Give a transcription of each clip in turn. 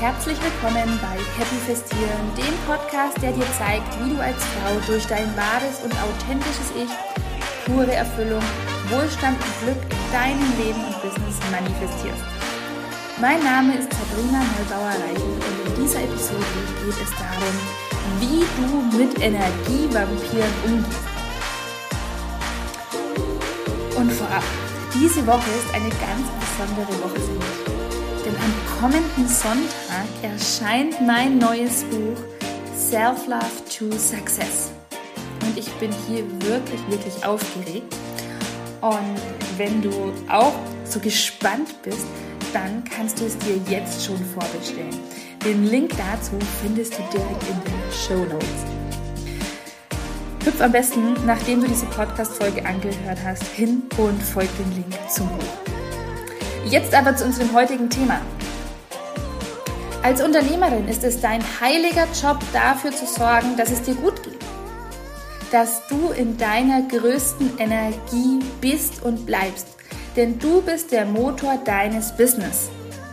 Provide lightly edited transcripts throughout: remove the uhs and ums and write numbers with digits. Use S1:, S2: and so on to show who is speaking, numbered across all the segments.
S1: herzlich willkommen bei Happy Festieren, dem Podcast, der dir zeigt, wie du als Frau durch dein wahres und authentisches Ich pure Erfüllung, Wohlstand und Glück in deinem Leben und Business manifestierst. Mein Name ist Sabrina Neubauer-Reichel und in dieser Episode geht es darum, wie du mit Energievampiren umgehst. Und vorab, diese Woche ist eine ganz besondere Woche für mich. Denn am kommenden Sonntag erscheint mein neues Buch Self-Love to Success. Und ich bin hier wirklich aufgeregt. Und wenn du auch so gespannt bist, dann kannst du es dir jetzt schon vorbestellen. Den Link dazu findest du direkt in den Shownotes. Hüpf am besten, nachdem du diese Podcast-Folge angehört hast, hin und folg den Link zum Buch. Jetzt aber zu unserem heutigen Thema. Als Unternehmerin ist es dein heiliger Job, dafür zu sorgen, dass es dir gut geht. Dass du in deiner größten Energie bist und bleibst. Denn du bist der Motor deines Business.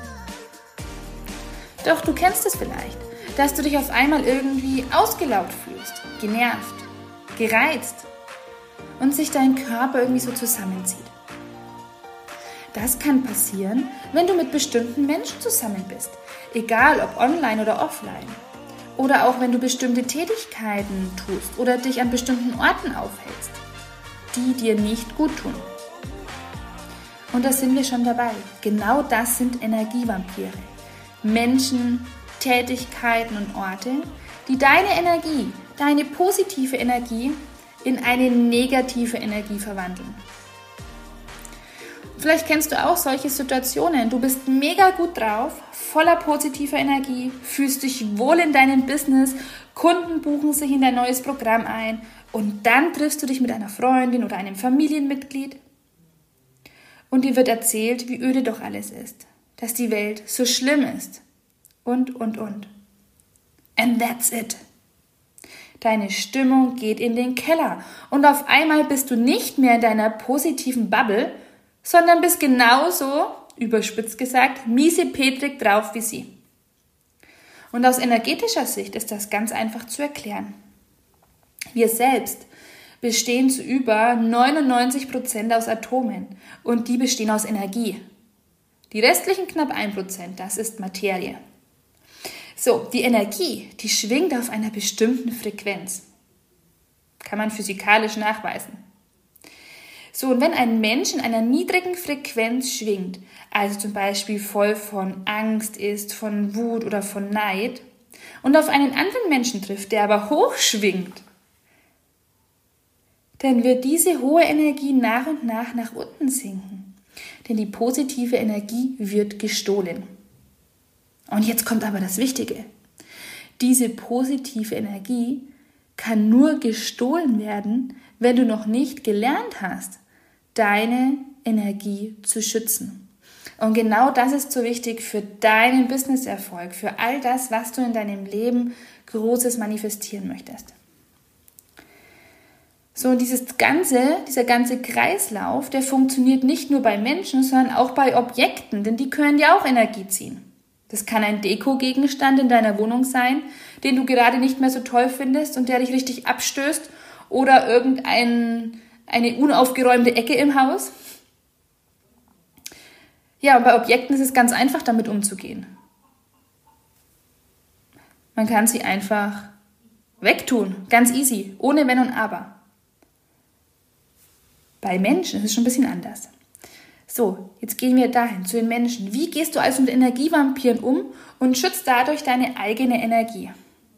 S1: Doch du kennst es vielleicht, dass du dich auf einmal irgendwie ausgelaugt fühlst, genervt, gereizt und sich dein Körper irgendwie so zusammenzieht. Das kann passieren, wenn du mit bestimmten Menschen zusammen bist, egal ob online oder offline. Oder auch wenn du bestimmte Tätigkeiten tust oder dich an bestimmten Orten aufhältst, die dir nicht gut tun. Und da sind wir schon dabei. Genau das sind Energievampire. Menschen, Tätigkeiten und Orte, die deine Energie, deine positive Energie in eine negative Energie verwandeln. Vielleicht kennst du auch solche Situationen. Du bist mega gut drauf, voller positiver Energie, fühlst dich wohl in deinem Business, Kunden buchen sich in dein neues Programm ein und dann triffst du dich mit einer Freundin oder einem Familienmitglied und dir wird erzählt, wie öde doch alles ist, dass die Welt so schlimm ist und. And that's it. Deine Stimmung geht in den Keller und auf einmal bist du nicht mehr in deiner positiven Bubble, sondern bist genauso, überspitzt gesagt, miesepetrig drauf wie sie. Und aus energetischer Sicht ist das ganz einfach zu erklären. Wir selbst bestehen zu über 99% aus Atomen und die bestehen aus Energie. Die restlichen knapp 1%, das ist Materie. So, die Energie, die schwingt auf einer bestimmten Frequenz. Kann man physikalisch nachweisen. So, und wenn ein Mensch in einer niedrigen Frequenz schwingt, also zum Beispiel voll von Angst ist, von Wut oder von Neid, und auf einen anderen Menschen trifft, der aber hoch schwingt, dann wird diese hohe Energie nach und nach unten sinken. Denn die positive Energie wird gestohlen. Und jetzt kommt aber das Wichtige. Diese positive Energie kann nur gestohlen werden, wenn du noch nicht gelernt hast, deine Energie zu schützen. Und genau das ist so wichtig für deinen Businesserfolg, für all das, was du in deinem Leben Großes manifestieren möchtest. So, und dieser ganze Kreislauf, der funktioniert nicht nur bei Menschen, sondern auch bei Objekten, denn die können ja auch Energie ziehen. Das kann ein Deko-Gegenstand in deiner Wohnung sein, den du gerade nicht mehr so toll findest und der dich richtig abstößt, oder eine unaufgeräumte Ecke im Haus. Ja, und bei Objekten ist es ganz einfach, damit umzugehen. Man kann sie einfach wegtun, ganz easy, ohne Wenn und Aber. Bei Menschen ist es schon ein bisschen anders. So, jetzt gehen wir dahin, zu den Menschen. Wie gehst du also mit Energievampiren um und schützt dadurch deine eigene Energie?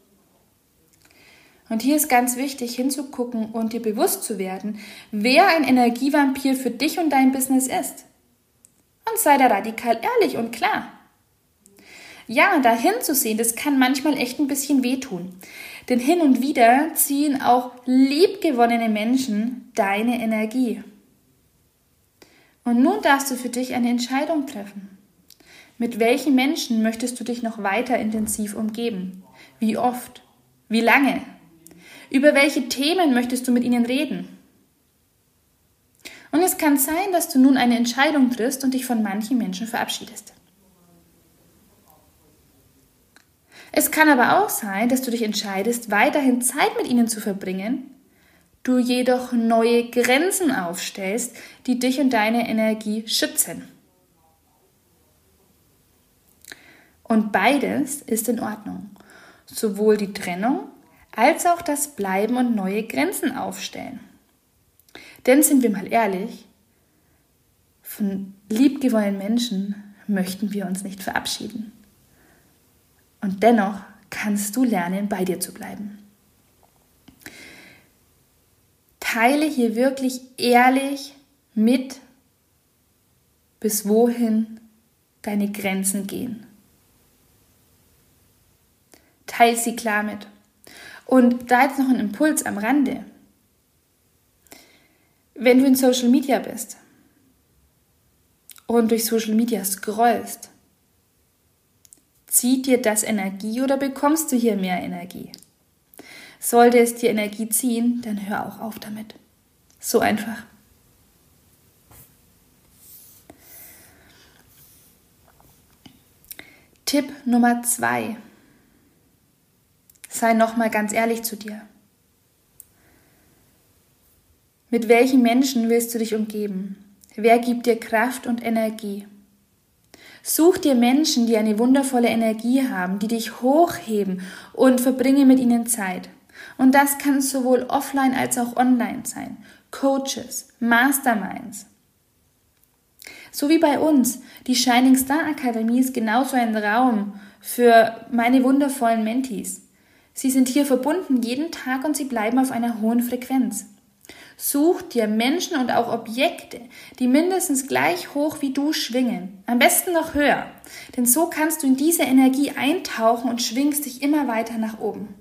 S1: Und hier ist ganz wichtig, hinzugucken und dir bewusst zu werden, wer ein Energievampir für dich und dein Business ist. Und sei da radikal ehrlich und klar. Ja, da hinzusehen, das kann manchmal echt ein bisschen wehtun. Denn hin und wieder ziehen auch liebgewonnene Menschen deine Energie. Und nun darfst du für dich eine Entscheidung treffen. Mit welchen Menschen möchtest du dich noch weiter intensiv umgeben? Wie oft? Wie lange? Über welche Themen möchtest du mit ihnen reden? Und es kann sein, dass du nun eine Entscheidung triffst und dich von manchen Menschen verabschiedest. Es kann aber auch sein, dass du dich entscheidest, weiterhin Zeit mit ihnen zu verbringen, du jedoch neue Grenzen aufstellst, die dich und deine Energie schützen. Und beides ist in Ordnung. Sowohl die Trennung als auch das Bleiben und neue Grenzen aufstellen. Denn sind wir mal ehrlich, von liebgewonnenen Menschen möchten wir uns nicht verabschieden. Und dennoch kannst du lernen, bei dir zu bleiben. Teile hier wirklich ehrlich mit, bis wohin deine Grenzen gehen. Teile sie klar mit. Und da jetzt noch ein Impuls am Rande. Wenn du in Social Media bist und durch Social Media scrollst, zieht dir das Energie oder bekommst du hier mehr Energie? Sollte es dir Energie ziehen, dann hör auch auf damit. So einfach. Tipp Nummer 2. Sei nochmal ganz ehrlich zu dir. Mit welchen Menschen willst du dich umgeben? Wer gibt dir Kraft und Energie? Such dir Menschen, die eine wundervolle Energie haben, die dich hochheben und verbringe mit ihnen Zeit. Und das kann sowohl offline als auch online sein. Coaches, Masterminds. So wie bei uns. Die Shining Star Akademie ist genauso ein Raum für meine wundervollen Mentees. Sie sind hier verbunden jeden Tag und sie bleiben auf einer hohen Frequenz. Such dir Menschen und auch Objekte, die mindestens gleich hoch wie du schwingen. Am besten noch höher, denn so kannst du in diese Energie eintauchen und schwingst dich immer weiter nach oben.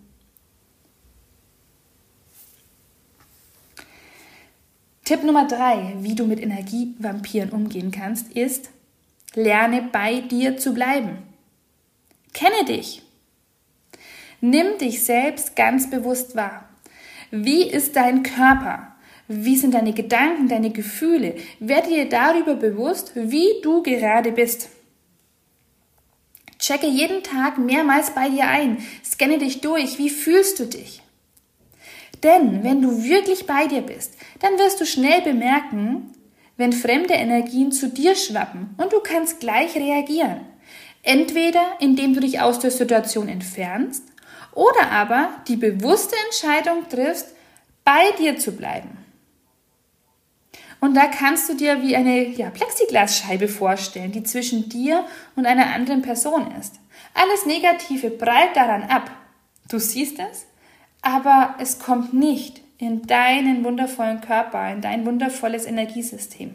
S1: Tipp Nummer 3, wie du mit Energievampiren umgehen kannst, ist, lerne bei dir zu bleiben. Kenne dich. Nimm dich selbst ganz bewusst wahr. Wie ist dein Körper? Wie sind deine Gedanken, deine Gefühle? Werde dir darüber bewusst, wie du gerade bist. Checke jeden Tag mehrmals bei dir ein. Scanne dich durch. Wie fühlst du dich? Denn wenn du wirklich bei dir bist, dann wirst du schnell bemerken, wenn fremde Energien zu dir schwappen und du kannst gleich reagieren. Entweder indem du dich aus der Situation entfernst oder aber die bewusste Entscheidung triffst, bei dir zu bleiben. Und da kannst du dir wie eine Plexiglasscheibe vorstellen, die zwischen dir und einer anderen Person ist. Alles Negative prallt daran ab. Du siehst es, aber es kommt nicht in deinen wundervollen Körper, in dein wundervolles Energiesystem.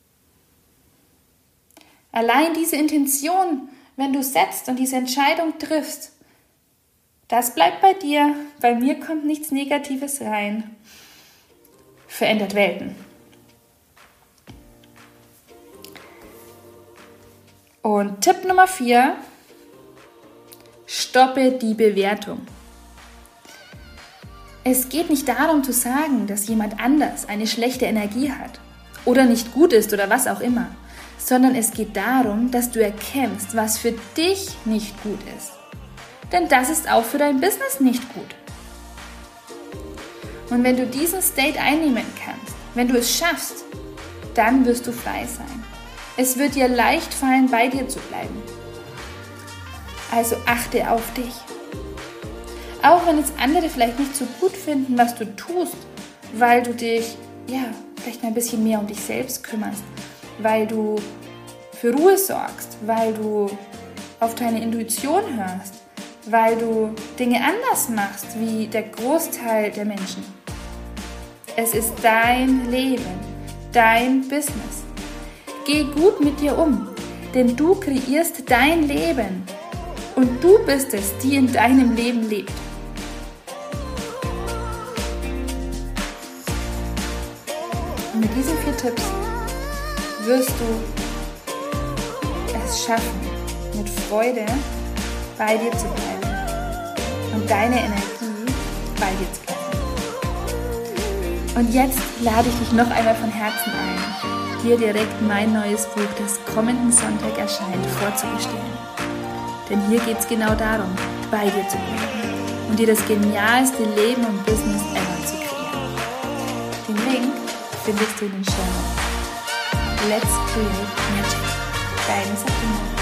S1: Allein diese Intention, wenn du setzt und diese Entscheidung triffst, das bleibt bei dir, bei mir kommt nichts Negatives rein, verändert Welten. Und Tipp Nummer 4, stoppe die Bewertung. Es geht nicht darum zu sagen, dass jemand anders eine schlechte Energie hat oder nicht gut ist oder was auch immer, sondern es geht darum, dass du erkennst, was für dich nicht gut ist. Denn das ist auch für dein Business nicht gut. Und wenn du diesen State einnehmen kannst, wenn du es schaffst, dann wirst du frei sein. Es wird dir leicht fallen, bei dir zu bleiben. Also achte auf dich. Auch wenn es andere vielleicht nicht so gut finden, was du tust, weil du dich vielleicht ein bisschen mehr um dich selbst kümmerst, weil du für Ruhe sorgst, weil du auf deine Intuition hörst, weil du Dinge anders machst wie der Großteil der Menschen. Es ist dein Leben, dein Business. Geh gut mit dir um, denn du kreierst dein Leben und du bist es, die in deinem Leben lebt. Und mit diesen 4 Tipps wirst du es schaffen, mit Freude bei dir zu bleiben und deine Energie bei dir zu lassen. Und jetzt lade ich dich noch einmal von Herzen ein, dir direkt mein neues Buch, das kommenden Sonntag erscheint, vorzubestellen. Denn hier geht es genau darum, bei dir zu bleiben und dir das genialste Leben und Business ever zu kreieren. Den Link findest du in den Shownotes. Let's create magic. Deine Sabrina.